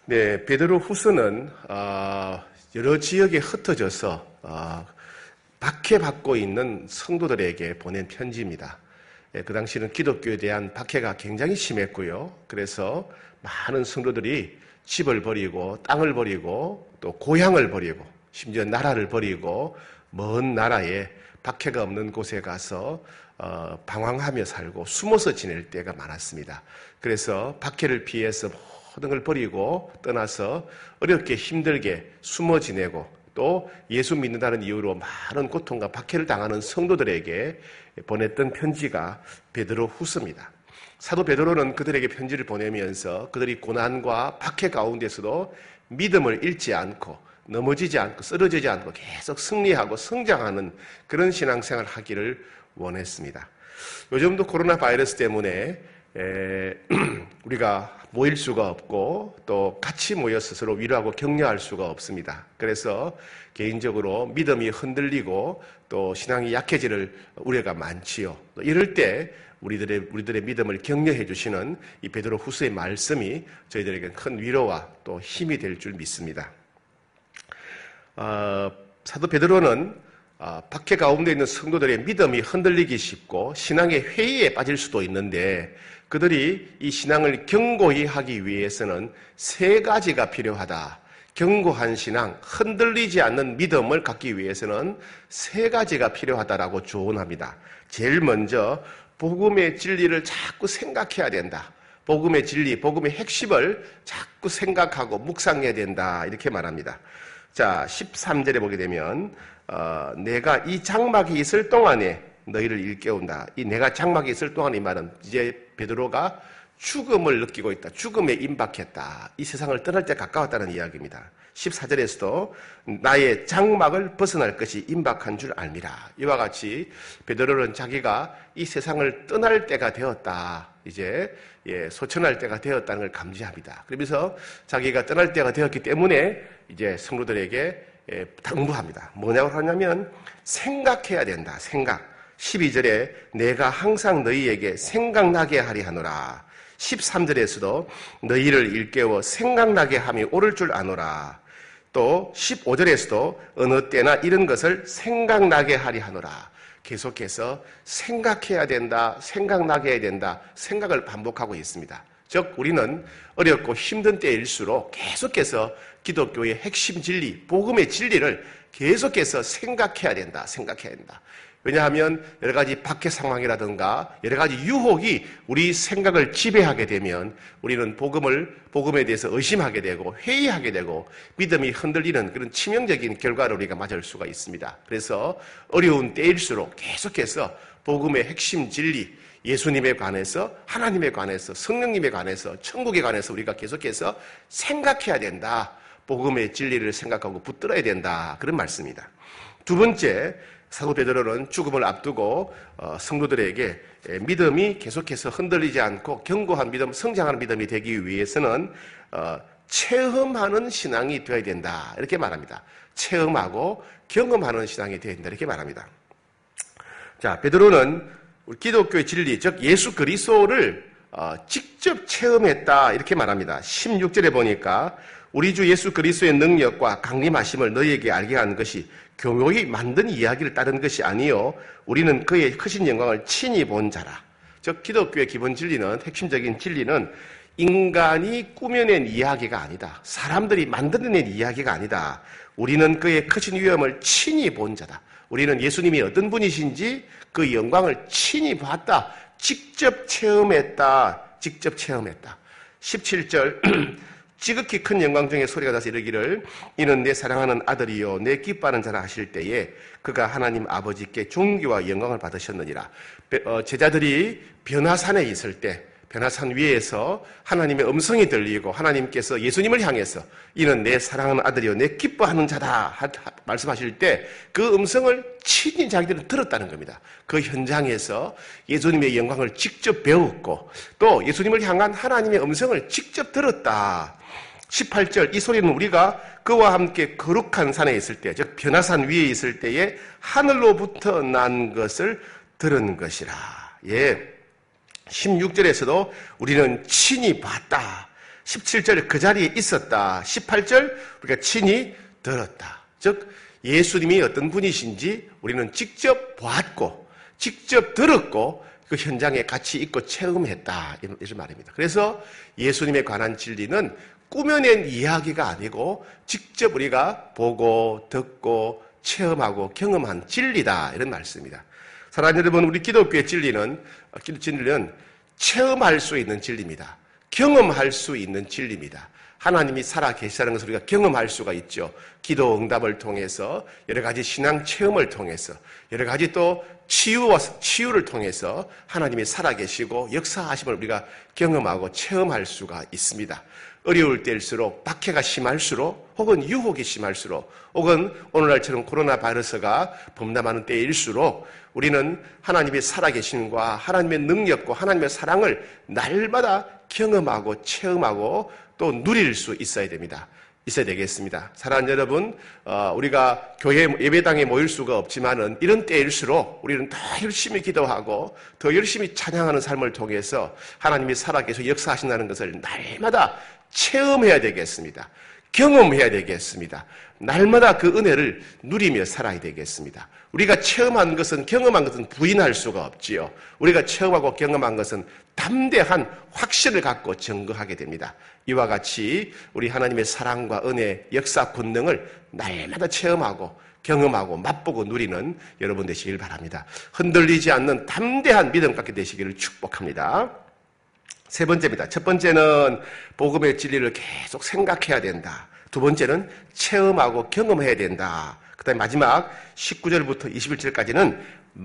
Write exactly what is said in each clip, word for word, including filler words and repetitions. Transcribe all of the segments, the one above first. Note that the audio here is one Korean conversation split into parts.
네, 베드로 후서는 어, 여러 지역에 흩어져서 어, 박해받고 있는 성도들에게 보낸 편지입니다. 예, 그 당시는 기독교에 대한 박해가 굉장히 심했고요. 그래서 많은 성도들이 집을 버리고 땅을 버리고 또 고향을 버리고 심지어 나라를 버리고 먼 나라에 박해가 없는 곳에 가서 어, 방황하며 살고 숨어서 지낼 때가 많았습니다. 그래서 박해를 피해서 모든 걸 버리고 떠나서 어렵게 힘들게 숨어 지내고 또 예수 믿는다는 이유로 많은 고통과 박해를 당하는 성도들에게 보냈던 편지가 베드로 후서입니다. 사도 베드로는 그들에게 편지를 보내면서 그들이 고난과 박해 가운데서도 믿음을 잃지 않고 넘어지지 않고 쓰러지지 않고 계속 승리하고 성장하는 그런 신앙생활을 하기를 원했습니다. 요즘도 코로나 바이러스 때문에 에, 우리가 모일 수가 없고 또 같이 모여서 서로 위로하고 격려할 수가 없습니다. 그래서 개인적으로 믿음이 흔들리고 또 신앙이 약해질 우려가 많지요. 이럴 때 우리들의 우리들의 믿음을 격려해 주시는 이 베드로 후서의 말씀이 저희들에게 큰 위로와 또 힘이 될 줄 믿습니다. 어, 사도 베드로는 어, 박해 가운데 있는 성도들의 믿음이 흔들리기 쉽고 신앙의 회의에 빠질 수도 있는데 그들이 이 신앙을 견고히 하기 위해서는 세 가지가 필요하다. 견고한 신앙, 흔들리지 않는 믿음을 갖기 위해서는 세 가지가 필요하다라고 조언합니다. 제일 먼저 복음의 진리를 자꾸 생각해야 된다. 복음의 진리, 복음의 핵심을 자꾸 생각하고 묵상해야 된다. 이렇게 말합니다. 자, 십삼 절에 보게 되면 어, 내가 이 장막이 있을 동안에 너희를 일깨운다. 이 내가 장막이 있을 동안 이 말은 이제 베드로가 죽음을 느끼고 있다. 죽음에 임박했다. 이 세상을 떠날 때 가까웠다는 이야기입니다. 십사 절에서도 나의 장막을 벗어날 것이 임박한 줄 알미라. 이와 같이 베드로는 자기가 이 세상을 떠날 때가 되었다. 이제 예, 소천할 때가 되었다는 걸 감지합니다. 그러면서 자기가 떠날 때가 되었기 때문에 이제 성도들에게 예, 당부합니다. 뭐냐고 하냐면 생각해야 된다. 생각. 십이 절에 내가 항상 너희에게 생각나게 하리 하노라. 십삼 절에서도 너희를 일깨워 생각나게 함이 옳을 줄 아노라. 또 십오 절에서도 어느 때나 이런 것을 생각나게 하리 하노라. 계속해서 생각해야 된다, 생각나게 해야 된다, 생각을 반복하고 있습니다. 즉 우리는 어렵고 힘든 때일수록 계속해서 기독교의 핵심 진리, 복음의 진리를 계속해서 생각해야 된다, 생각해야 된다. 왜냐하면 여러 가지 박해 상황이라든가 여러 가지 유혹이 우리 생각을 지배하게 되면 우리는 복음을, 복음에 대해서 의심하게 되고 회의하게 되고 믿음이 흔들리는 그런 치명적인 결과를 우리가 맞을 수가 있습니다. 그래서 어려운 때일수록 계속해서 복음의 핵심 진리, 예수님에 관해서, 하나님에 관해서, 성령님에 관해서, 천국에 관해서 우리가 계속해서 생각해야 된다. 복음의 진리를 생각하고 붙들어야 된다. 그런 말씀입니다. 두 번째, 사도 베드로는 죽음을 앞두고 성도들에게 믿음이 계속해서 흔들리지 않고 견고한 믿음, 성장하는 믿음이 되기 위해서는 체험하는 신앙이 되어야 된다. 이렇게 말합니다. 체험하고 경험하는 신앙이 되어야 된다. 이렇게 말합니다. 자, 베드로는 우리 기독교의 진리, 즉 예수 그리스도를 직접 체험했다. 이렇게 말합니다. 십육 절에 보니까 우리 주 예수 그리스도의 능력과 강림하심을 너희에게 알게 한 것이 교묘히 만든 이야기를 따른 것이 아니요 우리는 그의 크신 영광을 친히 본 자라. 즉 기독교의 기본 진리는, 핵심적인 진리는 인간이 꾸며낸 이야기가 아니다. 사람들이 만들어낸 이야기가 아니다. 우리는 그의 크신 위엄을 친히 본 자다. 우리는 예수님이 어떤 분이신지 그 영광을 친히 봤다. 직접 체험했다. 직접 체험했다. 십칠 절 지극히 큰 영광 중에 소리가 나서 이르기를 이는 내 사랑하는 아들이요 내 기뻐하는 자라 하실 때에 그가 하나님 아버지께 존귀와 영광을 받으셨느니라. 제자들이 변화산에 있을 때 변화산 위에서 하나님의 음성이 들리고 하나님께서 예수님을 향해서 이는 내 사랑하는 아들이요 내 기뻐하는 자다 말씀하실 때 그 음성을 친히 자기들은 들었다는 겁니다. 그 현장에서 예수님의 영광을 직접 배웠고 또 예수님을 향한 하나님의 음성을 직접 들었다. 십팔 절 이 소리는 우리가 그와 함께 거룩한 산에 있을 때, 즉 변화산 위에 있을 때에 하늘로부터 난 것을 들은 것이라. 예. 십육 절에서도 우리는 친히 봤다. 십칠 절 그 자리에 있었다. 십팔 절 우리가 친히 들었다. 즉 예수님이 어떤 분이신지 우리는 직접 보았고 직접 들었고 그 현장에 같이 있고 체험했다. 이런 말입니다. 그래서 예수님에 관한 진리는 꾸며낸 이야기가 아니고 직접 우리가 보고 듣고 체험하고 경험한 진리다. 이런 말씀입니다. 사랑하는 여러분, 우리 기독교의 진리는, 진리는 체험할 수 있는 진리입니다. 경험할 수 있는 진리입니다. 하나님이 살아 계시다는 것을 우리가 경험할 수가 있죠. 기도 응답을 통해서, 여러 가지 신앙 체험을 통해서, 여러 가지 또 치유와 치유를 통해서 하나님이 살아 계시고 역사하심을 우리가 경험하고 체험할 수가 있습니다. 어려울 때일수록, 박해가 심할수록, 혹은 유혹이 심할수록, 혹은 오늘날처럼 코로나 바이러스가 범람하는 때일수록 우리는 하나님의 살아계심과 하나님의 능력과 하나님의 사랑을 날마다 경험하고 체험하고 또 누릴 수 있어야 됩니다. 있어야 되겠습니다. 사랑하는 여러분, 우리가 교회 예배당에 모일 수가 없지만은 이런 때일수록 우리는 더 열심히 기도하고 더 열심히 찬양하는 삶을 통해서 하나님이 살아계셔 역사하신다는 것을 날마다 체험해야 되겠습니다. 경험해야 되겠습니다. 날마다 그 은혜를 누리며 살아야 되겠습니다. 우리가 체험한 것은, 경험한 것은 부인할 수가 없지요. 우리가 체험하고 경험한 것은 담대한 확신을 갖고 증거하게 됩니다. 이와 같이 우리 하나님의 사랑과 은혜, 역사, 권능을 날마다 체험하고 경험하고 맛보고 누리는 여러분 되시길 바랍니다. 흔들리지 않는 담대한 믿음 갖게 되시기를 축복합니다. 세 번째입니다. 첫 번째는 복음의 진리를 계속 생각해야 된다. 두 번째는 체험하고 경험해야 된다. 그 다음에 마지막 십구 절부터 이십일 절까지는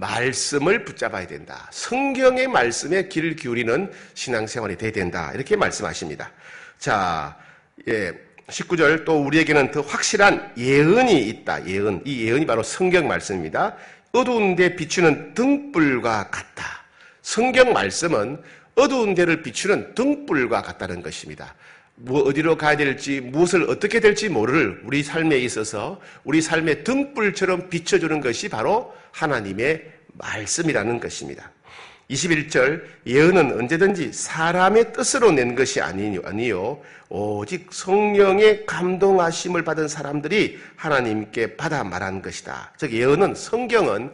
말씀을 붙잡아야 된다. 성경의 말씀에 귀를 기울이는 신앙생활이 돼야 된다. 이렇게 말씀하십니다. 자, 예, 십구 절 또 우리에게는 더 확실한 예언이 있다. 예언. 이 예언이 바로 성경 말씀입니다. 어두운 데 비추는 등불과 같다. 성경 말씀은 어두운 데를 비추는 등불과 같다는 것입니다. 뭐 어디로 가야 될지, 무엇을 어떻게 될지 모를 우리 삶에 있어서 우리 삶의 등불처럼 비춰주는 것이 바로 하나님의 말씀이라는 것입니다. 이십일 절 예언은 언제든지 사람의 뜻으로 낸 것이 아니요, 아니요 오직 성령의 감동하심을 받은 사람들이 하나님께 받아 말한 것이다. 즉 예언은, 성경은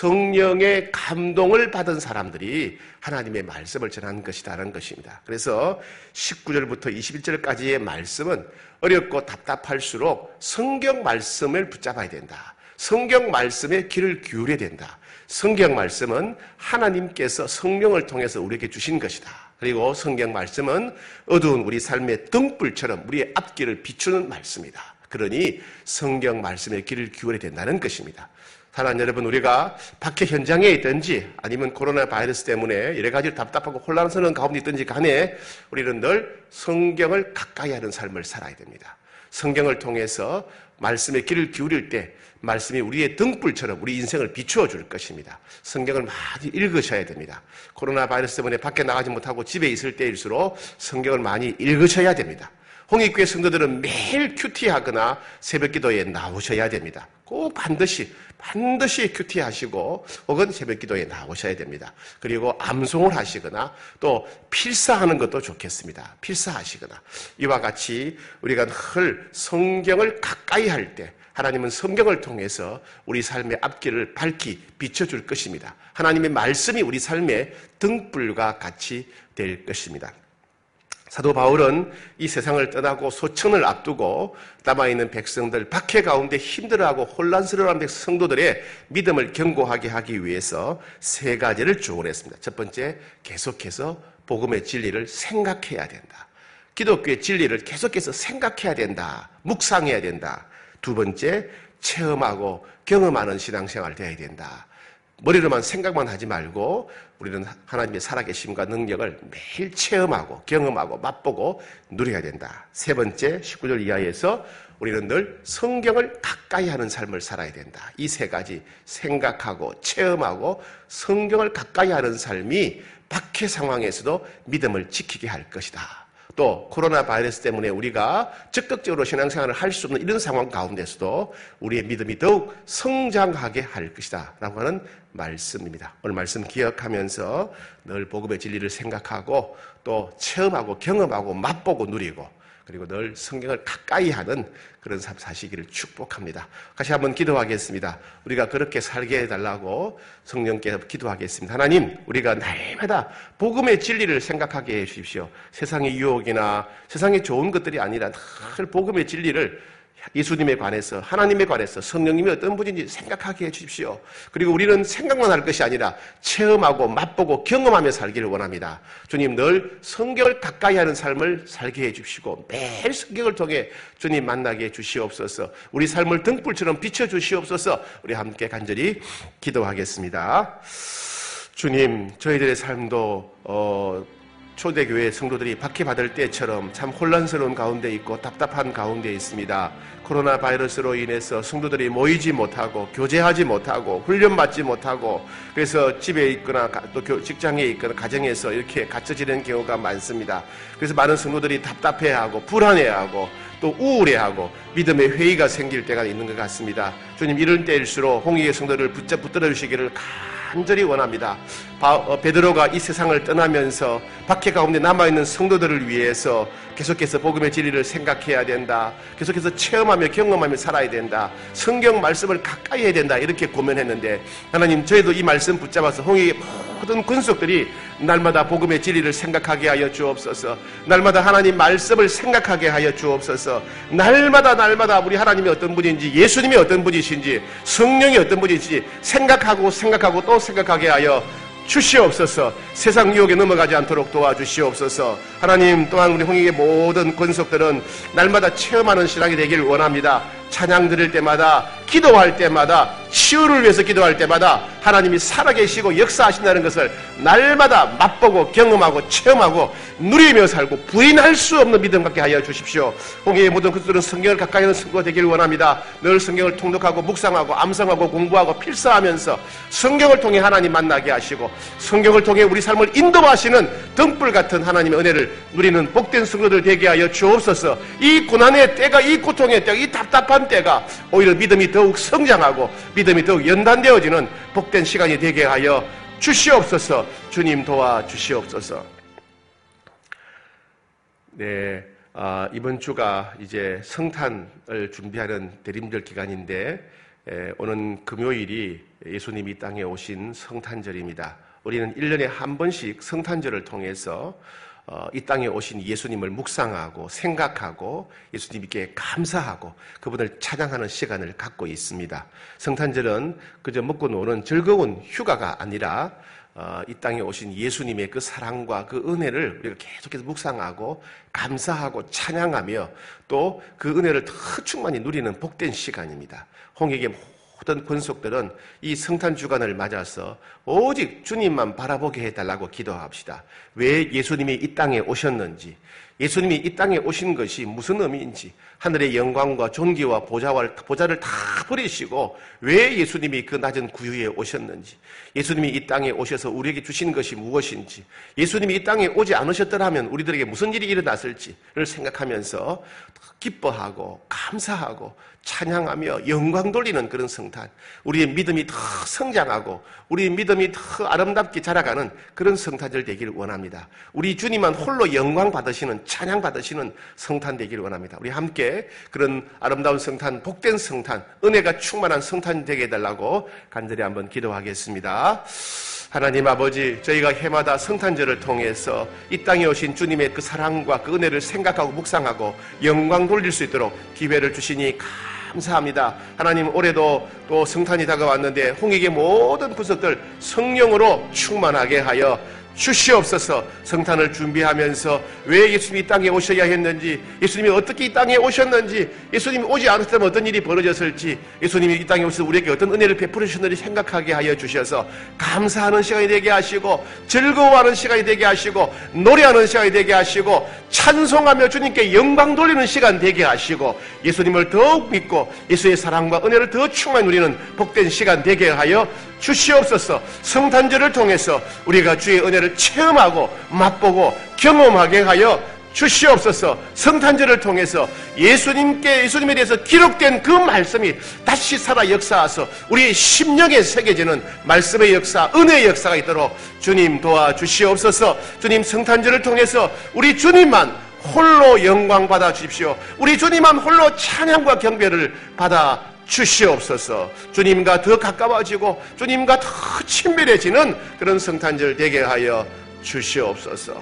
성령의 감동을 받은 사람들이 하나님의 말씀을 전한 것이다라는 것입니다. 그래서 십구 절부터 이십일 절까지의 말씀은 어렵고 답답할수록 성경 말씀을 붙잡아야 된다. 성경 말씀에 귀를 기울여야 된다. 성경 말씀은 하나님께서 성령을 통해서 우리에게 주신 것이다. 그리고 성경 말씀은 어두운 우리 삶의 등불처럼 우리의 앞길을 비추는 말씀이다. 그러니 성경 말씀에 귀를 기울여야 된다는 것입니다. 사랑하는 여러분, 우리가 박해 현장에 있든지 아니면 코로나 바이러스 때문에 여러 가지 답답하고 혼란스러운 가운데 있든지 간에 우리는 늘 성경을 가까이 하는 삶을 살아야 됩니다. 성경을 통해서 말씀에 귀를 기울일 때 말씀이 우리의 등불처럼 우리 인생을 비추어 줄 것입니다. 성경을 많이 읽으셔야 됩니다. 코로나 바이러스 때문에 밖에 나가지 못하고 집에 있을 때일수록 성경을 많이 읽으셔야 됩니다. 홍익교회 성도들은 매일 큐티하거나 새벽기도에 나오셔야 됩니다. 꼭 반드시 반드시 큐티하시고 혹은 새벽기도에 나오셔야 됩니다. 그리고 암송을 하시거나 또 필사하는 것도 좋겠습니다. 필사하시거나 이와 같이 우리가 늘 성경을 가까이 할 때 하나님은 성경을 통해서 우리 삶의 앞길을 밝히 비춰줄 것입니다. 하나님의 말씀이 우리 삶의 등불과 같이 될 것입니다. 사도 바울은 이 세상을 떠나고 소천을 앞두고 남아있는 백성들, 박해 가운데 힘들어하고 혼란스러워하는 성도들의 믿음을 견고하게 하기 위해서 세 가지를 주문했습니다. 첫 번째, 계속해서 복음의 진리를 생각해야 된다. 기독교의 진리를 계속해서 생각해야 된다. 묵상해야 된다. 두 번째, 체험하고 경험하는 신앙생활을 해야 된다. 머리로만 생각만 하지 말고 우리는 하나님의 살아계심과 능력을 매일 체험하고 경험하고 맛보고 누려야 된다. 세 번째, 십구 절 이하에서 우리는 늘 성경을 가까이 하는 삶을 살아야 된다. 이 세 가지 생각하고 체험하고 성경을 가까이 하는 삶이 박해 상황에서도 믿음을 지키게 할 것이다. 또 코로나 바이러스 때문에 우리가 적극적으로 신앙생활을 할 수 없는 이런 상황 가운데서도 우리의 믿음이 더욱 성장하게 할 것이다 라고 하는 말씀입니다. 오늘 말씀 기억하면서 늘 복음의 진리를 생각하고 또 체험하고 경험하고 맛보고 누리고 그리고 늘 성경을 가까이 하는 그런 삶 사시기를 축복합니다. 다시 한번 기도하겠습니다. 우리가 그렇게 살게 해달라고 성령께 기도하겠습니다. 하나님, 우리가 날마다 복음의 진리를 생각하게 해주십시오. 세상의 유혹이나 세상의 좋은 것들이 아니라 늘 복음의 진리를 예수님에 관해서 하나님에 관해서 성령님이 어떤 분인지 생각하게 해주십시오. 그리고 우리는 생각만 할 것이 아니라 체험하고 맛보고 경험하며 살기를 원합니다. 주님, 늘 성경을 가까이 하는 삶을 살게 해주시고 매일 성경을 통해 주님 만나게 해주시옵소서. 우리 삶을 등불처럼 비춰주시옵소서. 우리 함께 간절히 기도하겠습니다. 주님, 저희들의 삶도 어, 초대교회 성도들이 박해받을 때처럼 참 혼란스러운 가운데 있고 답답한 가운데 있습니다. 코로나 바이러스로 인해서 성도들이 모이지 못하고 교제하지 못하고 훈련받지 못하고 그래서 집에 있거나 또 직장에 있거나 가정에서 이렇게 갇혀 지내는 경우가 많습니다. 그래서 많은 성도들이 답답해하고 불안해하고 또 우울해하고 믿음의 회의가 생길 때가 있는 것 같습니다. 주님, 이런 때일수록 홍익의 성도를 붙잡 붙들어 주시기를 간절히 원합니다. 베드로가 이 세상을 떠나면서 박해 가운데 남아있는 성도들을 위해서 계속해서 복음의 진리를 생각해야 된다. 계속해서 체험하며 경험하며 살아야 된다. 성경 말씀을 가까이 해야 된다. 이렇게 고면했는데 하나님, 저희도 이 말씀 붙잡아서 홍익의 모든 군속들이 날마다 복음의 진리를 생각하게 하여 주옵소서. 날마다 하나님 말씀을 생각하게 하여 주옵소서. 날마다 날마다 우리 하나님이 어떤 분인지, 예수님이 어떤 분이신지, 성령이 어떤 분이신지 생각하고 생각하고 또 생각하게 하여 주시옵소서. 세상 유혹에 넘어가지 않도록 도와주시옵소서. 하나님, 또한 우리 홍익의 모든 권속들은 날마다 체험하는 신앙이 되기를 원합니다. 찬양 드릴 때마다, 기도할 때마다, 치유를 위해서 기도할 때마다 하나님이 살아계시고 역사하신다는 것을 날마다 맛보고 경험하고 체험하고 누리며 살고 부인할 수 없는 믿음 갖게 하여 주십시오. 홍익의 모든 것들은 성경을 가까이 하는 성도가 되기를 원합니다. 늘 성경을 통독하고 묵상하고 암송하고 공부하고 필사하면서 성경을 통해 하나님 만나게 하시고 성경을 통해 우리 삶을 인도하시는 등불 같은 하나님의 은혜를 누리는 복된 성도들 되게 하여 주옵소서. 이 고난의 때가, 이 고통의 때가, 이 답답한 때가 오히려 믿음이 더욱 성장하고 믿음이 더욱 연단되어지는 복된 시간이 되게 하여 주시옵소서. 주님 도와주시옵소서. 네, 아, 이번 주가 이제 성탄을 준비하는 대림절 기간인데 에, 오는 금요일이 예수님이 이 땅에 오신 성탄절입니다. 우리는 일 년에 한 번씩 성탄절을 통해서 어, 이 땅에 오신 예수님을 묵상하고 생각하고 예수님께 감사하고 그분을 찬양하는 시간을 갖고 있습니다. 성탄절은 그저 먹고 노는 즐거운 휴가가 아니라 어, 이 땅에 오신 예수님의 그 사랑과 그 은혜를 우리가 계속해서 묵상하고 감사하고 찬양하며 또 그 은혜를 더 충만히 누리는 복된 시간입니다. 홍익의 모든 권속들은 이 성탄 주간을 맞아서 오직 주님만 바라보게 해달라고 기도합시다. 왜 예수님이 이 땅에 오셨는지, 예수님이 이 땅에 오신 것이 무슨 의미인지, 하늘의 영광과 존귀와 보좌를, 보좌를 다 버리시고 왜 예수님이 그 낮은 구유에 오셨는지, 예수님이 이 땅에 오셔서 우리에게 주신 것이 무엇인지, 예수님이 이 땅에 오지 않으셨더라면 우리들에게 무슨 일이 일어났을지를 생각하면서 기뻐하고 감사하고 찬양하며 영광 돌리는 그런 성탄, 우리의 믿음이 더 성장하고 우리의 믿음이 더 아름답게 자라가는 그런 성탄절 되기를 원합니다. 우리 주님만 홀로 영광 받으시는, 찬양 받으시는 성탄 되기를 원합니다. 우리 함께 그런 아름다운 성탄, 복된 성탄, 은혜가 충만한 성탄 되게 해달라고 간절히 한번 기도하겠습니다. 하나님 아버지, 저희가 해마다 성탄절을 통해서 이 땅에 오신 주님의 그 사랑과 그 은혜를 생각하고 묵상하고 영광 돌릴 수 있도록 기회를 주시니 감사합니다. 하나님, 올해도 또 성탄이 다가왔는데 홍익의 모든 구석들 성령으로 충만하게 하여 주시옵소서. 성탄을 준비하면서 왜 예수님이 이 땅에 오셔야 했는지, 예수님이 어떻게 이 땅에 오셨는지, 예수님이 오지 않았다면 어떤 일이 벌어졌을지, 예수님이 이 땅에 오셔서 우리에게 어떤 은혜를 베풀어 주셨는지 생각하게 하여 주셔서 감사하는 시간이 되게 하시고 즐거워하는 시간이 되게 하시고 노래하는 시간이 되게 하시고 찬송하며 주님께 영광 돌리는 시간 되게 하시고 예수님을 더욱 믿고 예수의 사랑과 은혜를 더 충만히 누리는 복된 시간 되게 하여 주시옵소서. 성탄절을 통해서 우리가 주의 은혜를 체험하고 맛보고 경험하게 하여 주시옵소서. 성탄절을 통해서 예수님께, 예수님에 대해서 기록된 그 말씀이 다시 살아 역사하서 우리의 심령에 새겨지는 말씀의 역사, 은혜의 역사가 있도록 주님 도와주시옵소서. 주님, 성탄절을 통해서 우리 주님만 홀로 영광 받아 주십시오. 우리 주님만 홀로 찬양과 경배를 받아 주시옵소서. 주님과 더 가까워지고 주님과 더 친밀해지는 그런 성탄절 되게 하여 주시옵소서.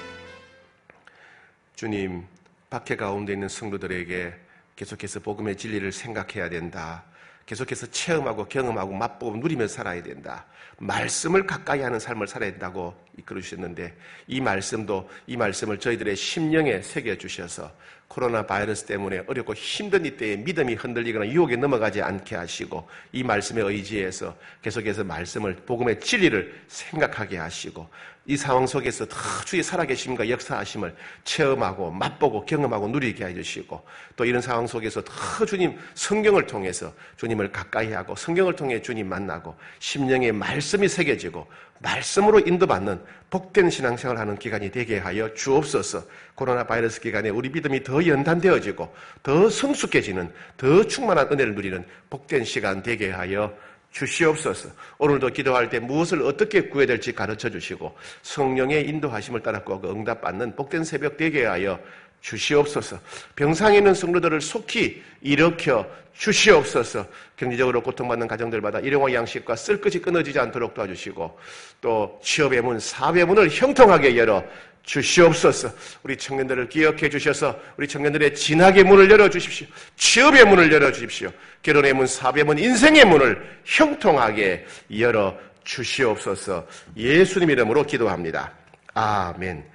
주님, 박해 가운데 있는 성도들에게 계속해서 복음의 진리를 생각해야 된다. 계속해서 체험하고 경험하고 맛보고 누리며 살아야 된다. 말씀을 가까이 하는 삶을 살아야 된다고 이끌어 주셨는데, 이 말씀도, 이 말씀을 저희들의 심령에 새겨주셔서 코로나 바이러스 때문에 어렵고 힘든 이때에 믿음이 흔들리거나 유혹에 넘어가지 않게 하시고, 이 말씀에 의지해서 계속해서 말씀을, 복음의 진리를 생각하게 하시고, 이 상황 속에서 더 주의 살아계심과 역사하심을 체험하고 맛보고 경험하고 누리게 해주시고, 또 이런 상황 속에서 더 주님 성경을 통해서 주님을 가까이 하고 성경을 통해 주님 만나고 심령에 말씀이 새겨지고 말씀으로 인도받는 복된 신앙생활을 하는 기간이 되게 하여 주옵소서. 코로나 바이러스 기간에 우리 믿음이 더 연단되어지고 더 성숙해지는, 더 충만한 은혜를 누리는 복된 시간 되게 하여 주시옵소서. 오늘도 기도할 때 무엇을 어떻게 구해야 될지 가르쳐 주시고 성령의 인도하심을 따라 꼭 응답받는 복된 새벽 되게 하여 주시옵소서. 병상에 있는 성도들을 속히 일으켜 주시옵소서. 경제적으로 고통받는 가정들마다 일용할 양식과 쓸 것이 끊어지지 않도록 도와주시고, 또 취업의 문, 사업의 문을 형통하게 열어 주시옵소서. 우리 청년들을 기억해 주셔서 우리 청년들의 진학의 문을 열어주십시오. 취업의 문을 열어주십시오. 결혼의 문, 사업의 문, 인생의 문을 형통하게 열어 주시옵소서. 예수님 이름으로 기도합니다. 아멘.